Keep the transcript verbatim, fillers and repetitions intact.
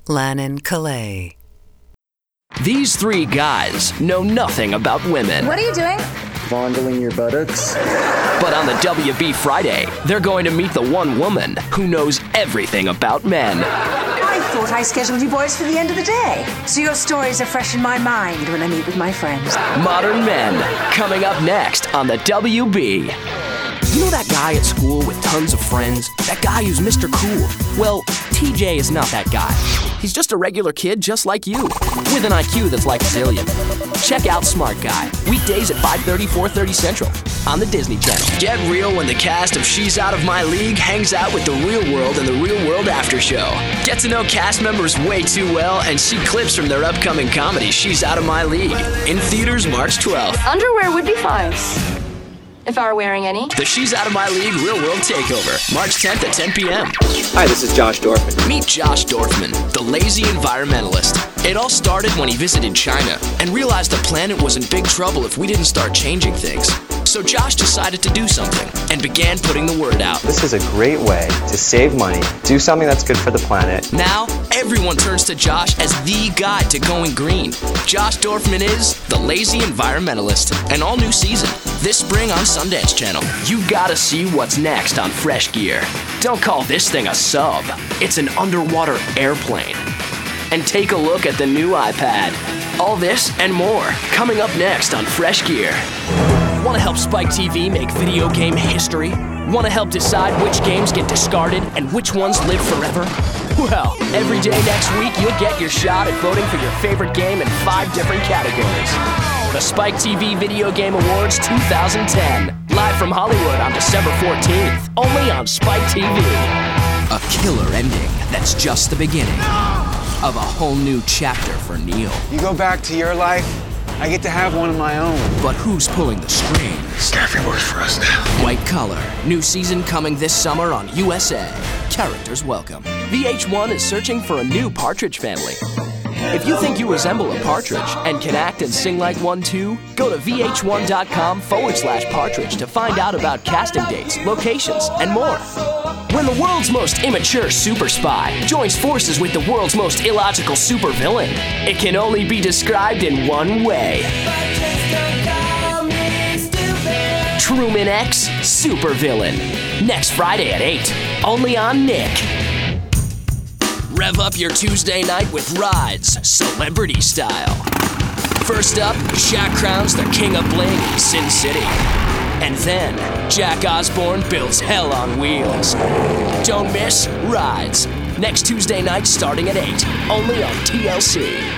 Lannon Calais. These three guys know nothing about women. What are you doing? Fondling your buttocks. But on the W B Friday, they're going to meet the one woman who knows everything about men. I thought I scheduled you boys for the end of the day, so your stories are fresh in my mind when I meet with my friends. Modern Men, coming up next on the W B. You know that guy at school with tons of friends? That guy who's Mister Cool? Well, T J is not that guy. He's just a regular kid just like you, with an I Q that's like a zillion. Check out Smart Guy, weekdays at five thirty, four thirty Central, on the Disney Channel. Get real when the cast of She's Out of My League hangs out with the Real World and the Real World After Show. Get to know cast members way too well and see clips from their upcoming comedy, She's Out of My League, in theaters March twelfth. Underwear would be fine, if I were wearing any. The She's Out of My League Real World Takeover, March tenth at ten p.m. Hi, this is Josh Dorfman. Meet Josh Dorfman, the lazy environmentalist. It all started when he visited China and realized the planet was in big trouble if we didn't start changing things. So Josh decided to do something and began putting the word out. This is a great way to save money, do something that's good for the planet. Now, everyone turns to Josh as the guide to going green. Josh Dorfman is the lazy environmentalist. An all-new season, this spring on Sundance Channel. You gotta see what's next on Fresh Gear. Don't call this thing a sub. It's an underwater airplane. And take a look at the new iPad. All this and more coming up next on Fresh Gear. Want to help Spike T V make video game history? Want to help decide which games get discarded and which ones live forever? Well, every day next week you'll get your shot at voting for your favorite game in five different categories. The Spike T V Video Game Awards two thousand ten. Live from Hollywood on December fourteenth. Only on Spike T V. A killer ending that's just the beginning of a whole new chapter for Neil. You go back to your life, I get to have one of my own. But who's pulling the strings? Staffing works for us now. White Collar, new season coming this summer on U S A. Characters welcome. V H one is searching for a new Partridge Family. If you think you resemble a partridge and can act and sing like one too, go to vh1.com forward slash partridge to find out about casting dates, locations, and more. When the world's most immature super spy joins forces with the world's most illogical super villain, it can only be described in one way. Truman X Super Villain. Next Friday at eight, only on Nick. Rev up your Tuesday night with rides, celebrity style. First up, Shaq crowns the king of bling in Sin City. And then, Jack Osborne builds hell on wheels. Don't miss Rides. Next Tuesday night starting at eight, only on T L C.